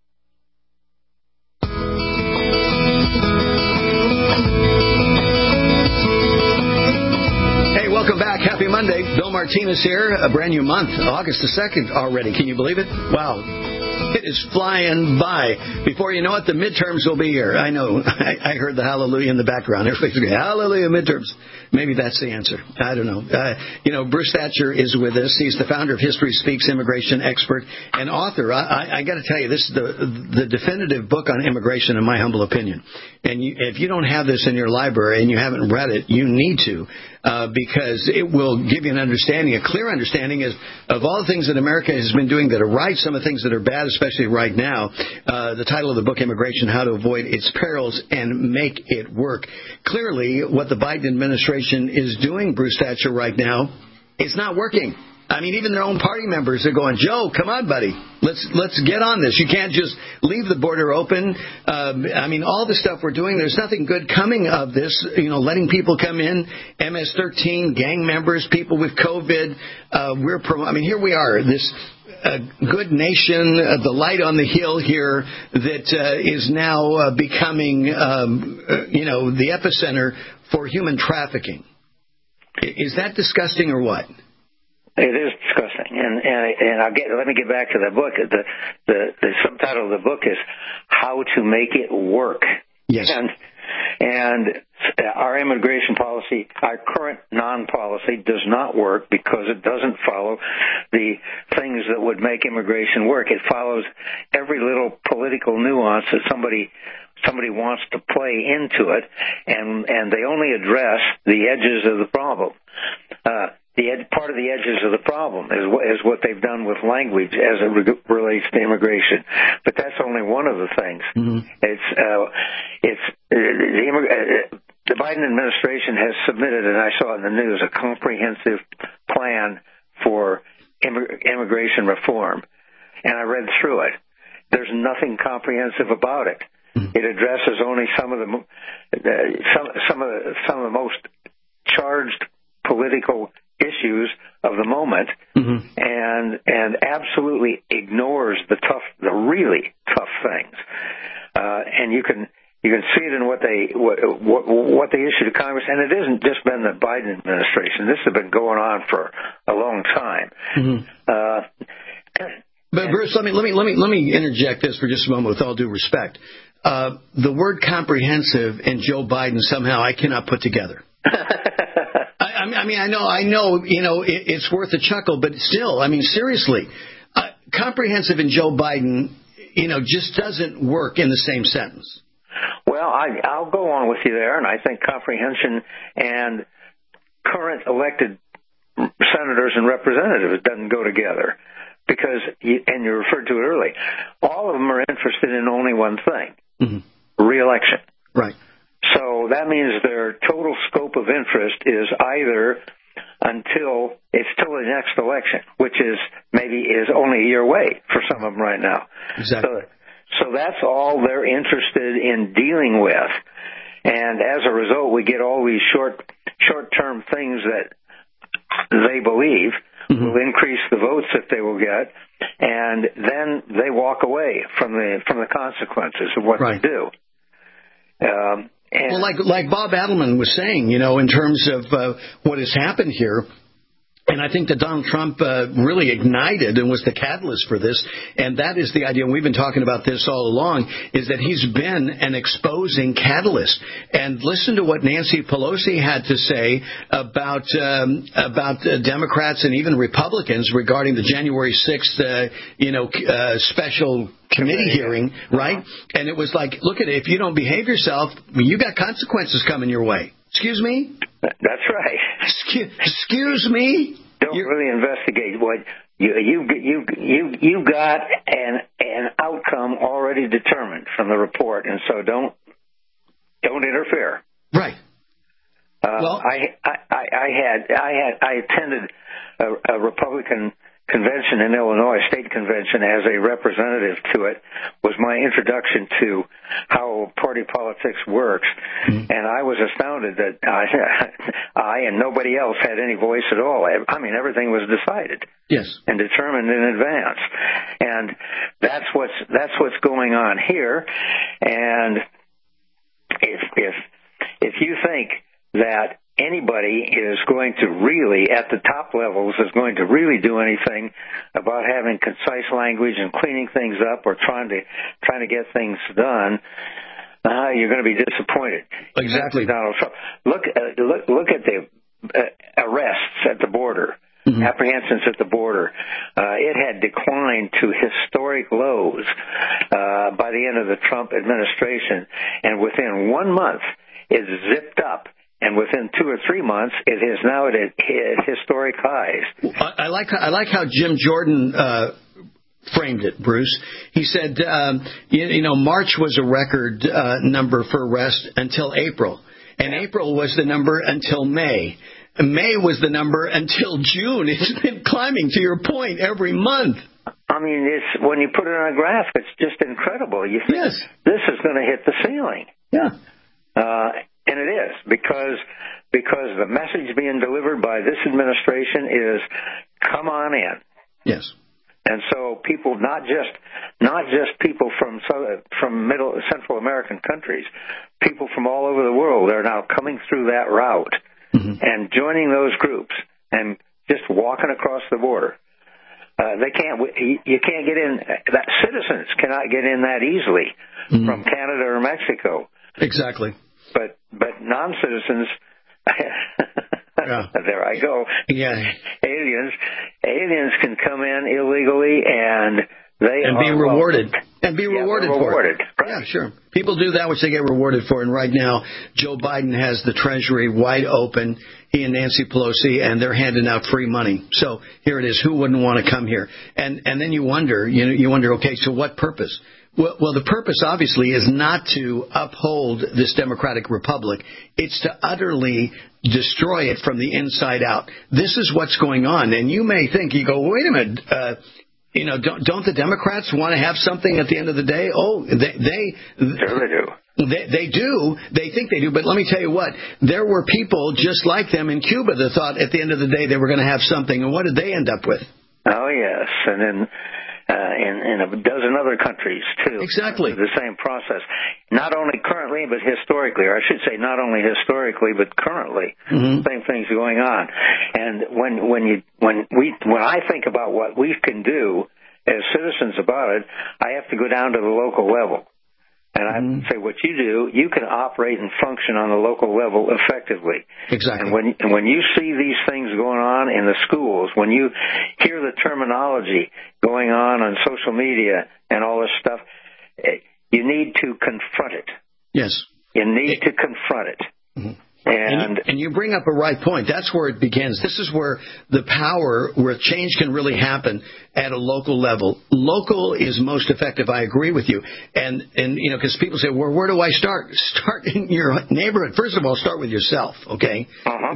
Welcome back. Happy Monday. Bill Martinez here. A brand new month. August the 2nd already. Can you believe it? Wow. It is flying by. Before you know it, the midterms will be here. I know. I heard the hallelujah in the background. Everybody's going, hallelujah, midterms. Maybe that's the answer. I don't know. Bruce Thatcher is with us. He's the founder of History Speaks, immigration expert and author. I got to tell you, this is the definitive book on immigration, in my humble opinion. And if you don't have this in your library and you haven't read it, you need to. Because it will give you an understanding, a clear understanding of all the things that America has been doing that are right, some of the things that are bad, especially right now. The title of the book, Immigration, How to Avoid Its Perils and Make It Work. Clearly, what the Biden administration is doing, Bruce Thatcher, right now, it's not working. I mean, even their own party members are going, Joe, come on, buddy. Let's get on this. You can't just leave the border open. All the stuff we're doing, there's nothing good coming of this. Letting people come in, MS-13, gang members, people with COVID. Here we are, this good nation, the light on the hill here that is now becoming, the epicenter for human trafficking. Is that disgusting or what? It is disgusting, and let me get back to the book. The subtitle of the book is "How to Make It Work." Yes. And our immigration policy, our current non-policy, does not work because it doesn't follow the things that would make immigration work. It follows every little political nuance that somebody wants to play into it, and they only address the edges of the problem. Part of the edges of the problem is what they've done with language as it relates to immigration, but that's only one of the things. Mm-hmm. The Biden administration has submitted, and I saw it in the news, a comprehensive plan for immigration reform, and I read through it. There's nothing comprehensive about it. Mm-hmm. It addresses only some of the most charged political issues of the moment, and absolutely ignores the really tough things. And you can see it in what they issue to Congress, and it hasn't just been the Biden administration. This has been going on for a long time. But Bruce, let me interject this for just a moment, with all due respect. The word comprehensive and Joe Biden somehow I cannot put together. I mean, I know, it's worth a chuckle, but still, I mean, seriously, comprehensive and Joe Biden, just doesn't work in the same sentence. Well, I'll go on with you there, and I think comprehension and current elected senators and representatives doesn't go together. Because, and you referred to it earlier, all of them are interested in only one thing, re-election. Right. So that means their total scope of interest is either until the next election, which is only a year away for some of them right now. Exactly. So that's all they're interested in dealing with. And as a result, we get all these short-term things that they believe will increase the votes that they will get, and then they walk away from the consequences of what they do. Well, like Bob Adelman was saying, in terms of what has happened here, and I think that Donald Trump really ignited and was the catalyst for this, and that is the idea, and we've been talking about this all along, is that he's been an exposing catalyst. And listen to what Nancy Pelosi had to say about Democrats and even Republicans regarding the January 6th, special committee hearing, right? And it was like, look at it, if you don't behave yourself, you got consequences coming your way. Excuse me? That's right. Excuse me? Don't really investigate what you got an outcome already determined from the report, and so don't interfere. Right. Well, I attended a Republican convention in Illinois, state convention, as a representative to it, was my introduction to how party politics works. And I was astounded that I and nobody else had any voice at all. I mean, everything was decided. Yes. And determined in advance. And that's what's going on here. And if you think that anybody is going to really, at the top levels, is going to really do anything about having concise language and cleaning things up or trying to get things done, you're going to be disappointed. Exactly. Donald Trump. Look at the arrests at the border, apprehensions at the border. It had declined to historic lows by the end of the Trump administration, and within 1 month, it zipped up. And within 2 or 3 months, it is now at historic highs. I like how Jim Jordan framed it, Bruce. He said, March was a record number for arrest until April. And April was the number until May. And May was the number until June. It's been climbing, to your point, every month. I mean, when you put it on a graph, it's just incredible. You think this is going to hit the ceiling. Yeah. And it is, because the message being delivered by this administration is, come on in. Yes. And so people, not just people from Central American countries, people from all over the world are now coming through that route and joining those groups and just walking across the border. You can't get in. Citizens cannot get in that easily from Canada or Mexico. Exactly. But non-citizens, there I go. Yeah. Aliens can come in illegally and be rewarded. And be rewarded for it. Right. Yeah, sure. People do that which they get rewarded for. And right now, Joe Biden has the Treasury wide open. He and Nancy Pelosi, and they're handing out free money. So here it is. Who wouldn't want to come here? And then you wonder, okay, so what purpose? Well, the purpose, obviously, is not to uphold this democratic republic. It's to utterly destroy it from the inside out. This is what's going on. And you may think, you go, wait a minute, don't the Democrats want to have something at the end of the day? Oh, Sure they do. They do. They think they do. But let me tell you what. There were people just like them in Cuba that thought at the end of the day they were going to have something. And what did they end up with? Oh, yes. And then in a dozen other countries, too. Exactly. The same process. Not only currently, but historically. Or I should say not only historically, but currently. Mm-hmm. Same things going on. And when I think about what we can do as citizens about it, I have to go down to the local level. And I would say what you do, you can operate and function on the local level effectively. Exactly. And when you see these things going on in the schools, when you hear the terminology going on social media and all this stuff, you need to confront it. Yes. You need to confront it. Mm-hmm. And you bring up a right point. That's where it begins. This is where the power, where change can really happen at a local level. Local is most effective. I agree with you. And because people say, well, where do I start? Start in your neighborhood. First of all, start with yourself. Okay. Uh-huh.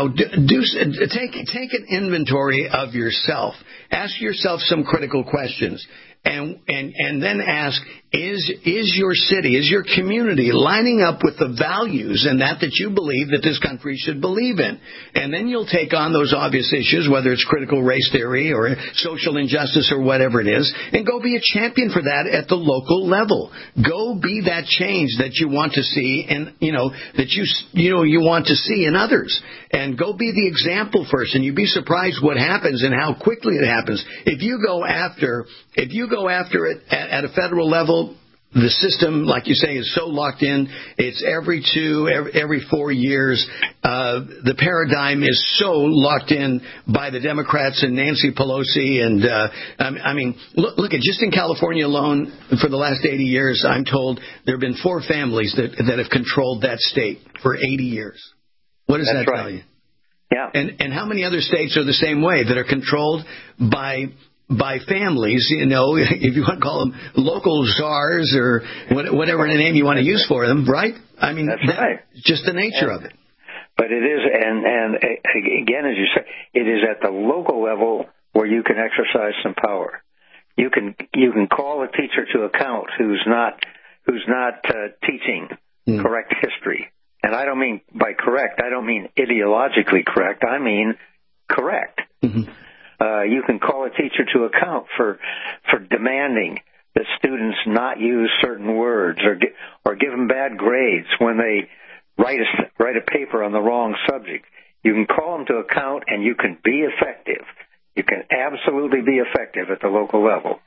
Take an inventory of yourself. Ask yourself some critical questions. And then ask, is your city, is your community lining up with the values and that you believe that this country should believe in? And then you'll take on those obvious issues, whether it's critical race theory or social injustice or whatever it is, and go be a champion for that at the local level. Go be that change that you want to see and, that you want to see in others. And go be the example first, and you'd be surprised what happens and how quickly it happens. If you go after it at a federal level, the system, like you say, is so locked in. It's every 4 years. The paradigm is so locked in by the Democrats and Nancy Pelosi. And look at just in California alone, for the last 80 years, I'm told there have been 4 families that have controlled that state for 80 years. What does that tell you? Yeah. And how many other states are the same way, that are controlled by families, if you want to call them local czars or whatever name you want to use for them, right? That's right. Just the nature of it. But it is, and again, as you say, it is at the local level where you can exercise some power. You can call a teacher to account who's not teaching correct history. And I don't mean by correct, I don't mean ideologically correct. I mean correct. Mm-hmm. You can call a teacher to account for demanding that students not use certain words or give them bad grades when they write a paper on the wrong subject. You can call them to account, and you can be effective. You can absolutely be effective at the local level.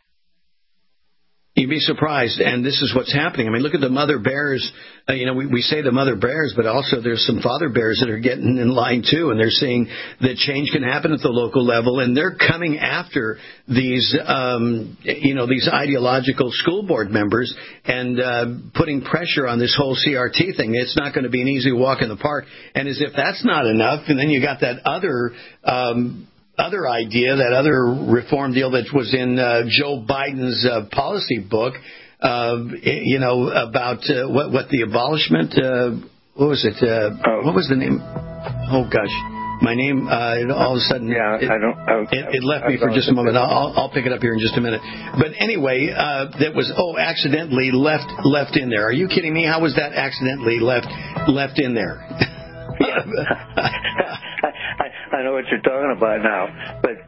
You'd be surprised, and this is what's happening. Look at the mother bears. We say the mother bears, but also there's some father bears that are getting in line too, and they're seeing that change can happen at the local level, and they're coming after these ideological school board members and putting pressure on this whole CRT thing. It's not going to be an easy walk in the park, and as if that's not enough, and then you got that other idea, that other reform deal that was in Joe Biden's policy book, about what the abolishment, what was it? What was the name? Oh, gosh. My name, all of a sudden, it left me for just a moment. I'll pick it up here in just a minute. But anyway, that was, accidentally left in there. Are you kidding me? How was that accidentally left in there? I know what you're talking about now, but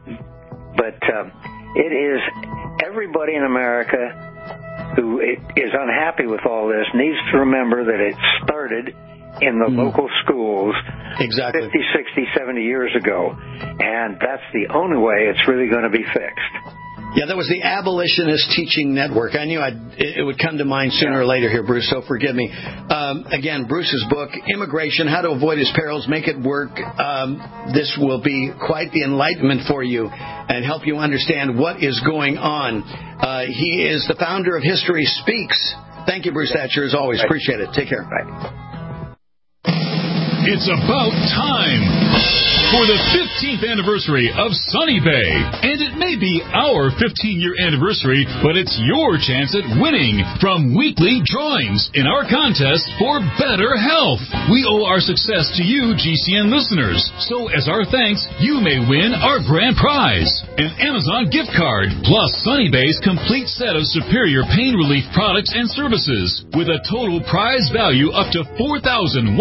it is everybody in America who is unhappy with all this needs to remember that it started in the local schools 50, 60, 70 years ago, and that's the only way it's really going to be fixed. Yeah, that was the Abolitionist Teaching Network. I knew it would come to mind sooner or later here, Bruce, so forgive me. Again, Bruce's book, Immigration, How to Avoid Its Perils, Make It Work. This will be quite the enlightenment for you and help you understand what is going on. He is the founder of History Speaks. Thank you, Bruce Thatcher, as always. Appreciate it. Take care. Bye. It's about time for the 15th anniversary of Sunny Bay. And it may be our 15-year anniversary, but it's your chance at winning from weekly drawings in our contest for better health. We owe our success to you, GCN listeners. So as our thanks, you may win our grand prize. an Amazon gift card, plus Sunny Bay's complete set of superior pain relief products and services with a total prize value up to $4,152.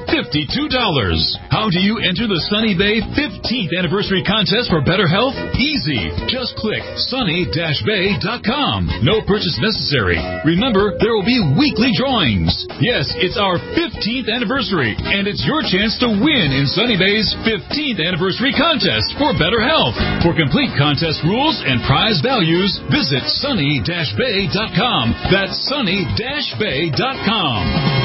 How do you enter the Sunny Bay 15th anniversary contest for better health? Easy. Just click sunny-bay.com. No purchase necessary. Remember, there will be weekly drawings. Yes, it's our 15th anniversary, and it's your chance to win in Sunny Bay's 15th anniversary contest for better health. For complete contest rules and prize values, visit sunny-bay.com. That's sunny-bay.com.